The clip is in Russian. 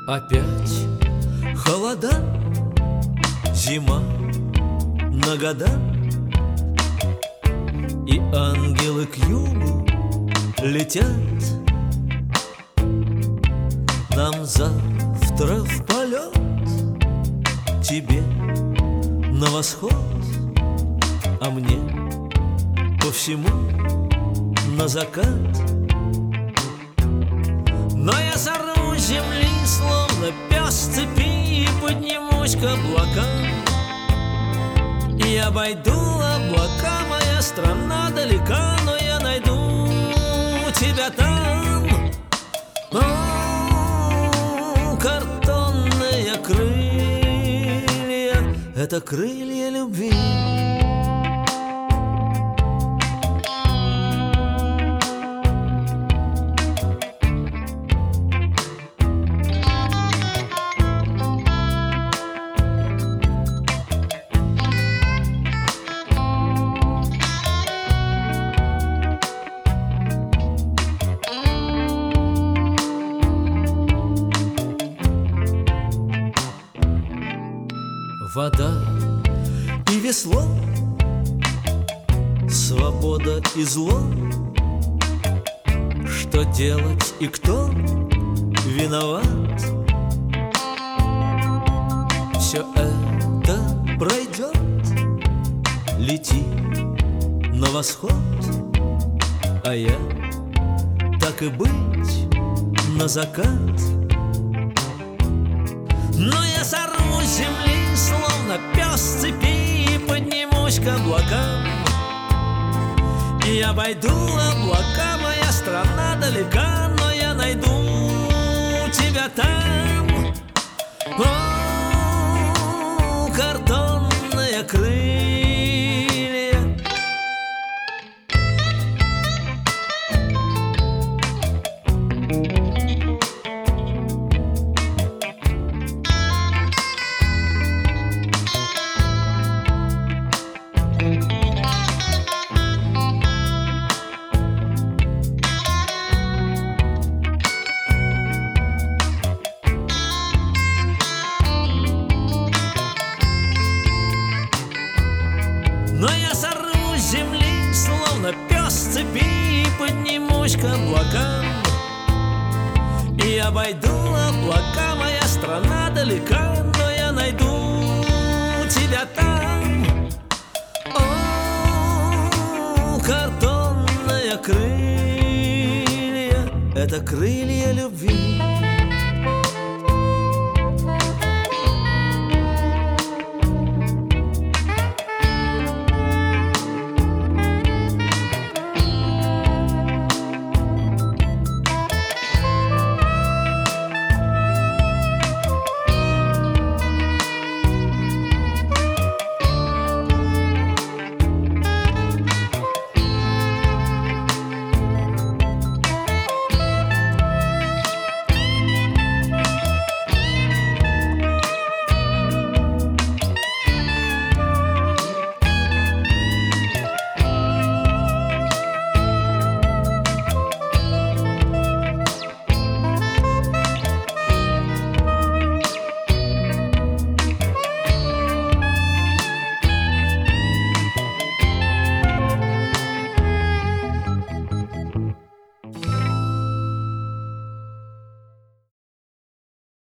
Опять холода, зима на года, и ангелы к югу летят. Нам завтра в полет, тебе на восход, а мне по всему на закат. Но я сорву с земли, словно пес с цепи, и поднимусь к облакам. И обойду облака, моя страна далека, но я найду тебя там. О, картонные крылья — это крылья любви. Вода и весло, свобода и зло. Что делать и кто виноват? Все это пройдет, лети на восход, а я, так и быть, на закат. Но я сорву с земли, словно пес с цепи, и поднимусь к облакам. И обойду облака, моя страна далека, но я найду тебя там. О, картонные крылья. Но я сорву с земли, словно пес с цепи, и поднимусь к облакам. И обойду облака, моя страна далека, но я найду тебя там. О, картонные крылья — это крылья любви.